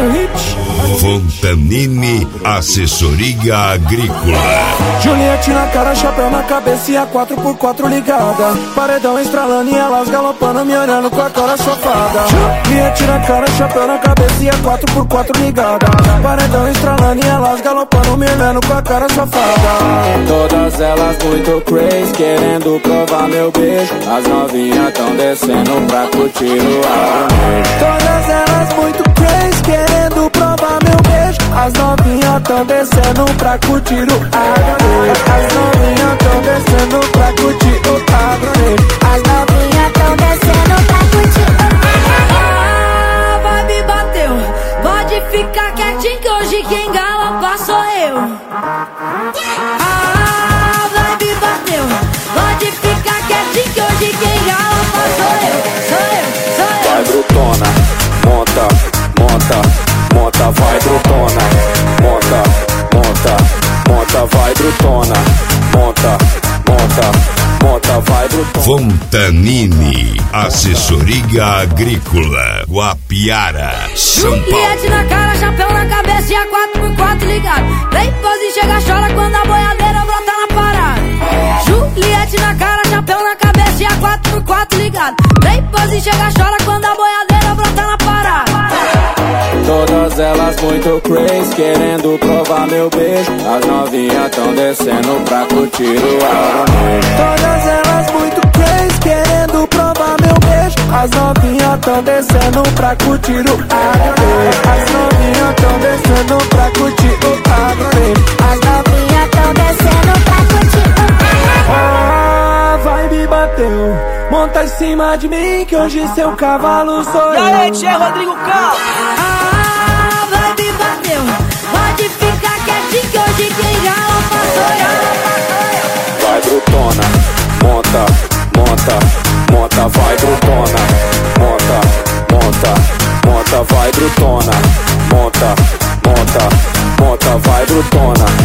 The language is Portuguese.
no hit. Fontanini Assessoria Agrícola. Juliette na cara, chapéu na cabeça e a 4x4 ligada. Paredão estralando e elas galopando, me olhando com a cara safada. Juliette na cara, chapéu na cabeça e a 4x4 ligada. Paredão estralando e elas galopando, me olhando com a cara safada. Todas elas muito crazy, querendo provar meu beijo. As novinhas tão descendo pra curtir o ar. Todas elas muito crazy, querendo provar meu beijo. As novinhas tão descendo pra curtir o agro. As novinhas tão descendo pra curtir o agro. As novinhas tão descendo pra curtir o agro. Ah, vai me bateu. Pode ficar quietinho que hoje quem galopa sou eu. Ah, vai me bateu. Pode ficar quietinho que hoje quem galopa sou eu. Vai brutona, monta, monta, monta, vai brutona, monta, monta, monta, vai brutona, monta, monta, monta, vai brutona. Fontanini Assessoria Agrícola, Guapiara, São Paulo. Juliette na cara, chapéu na cabeça e a 4x4 ligado. Vem pose, chega, chora quando a boiadeira brota na parada. Juliette na cara, chapéu na cabeça e a 4x4 ligado. Vem pose, chega, chora quando a boiadeira brota na parada. Todas elas muito crazy, querendo provar meu beijo. As novinhas tão descendo pra curtir o ar. Todas elas muito crazy, querendo provar meu beijo. As novinhas tão descendo pra curtir o ar. As novinhas tão descendo pra curtir o ar. As novinhas tão descendo pra curtir o agro. Ah, vai me bateu. Monta em cima de mim que hoje seu cavalo sou eu. E aí, Tchê, Rodrigo Cal. Ah, vai me bateu. Pode ficar quietinho que hoje quem galopa sou eu. Vai brutona, monta, monta, monta, vai brutona, monta, monta, monta, vai brutona, monta, monta, monta, vai brutona.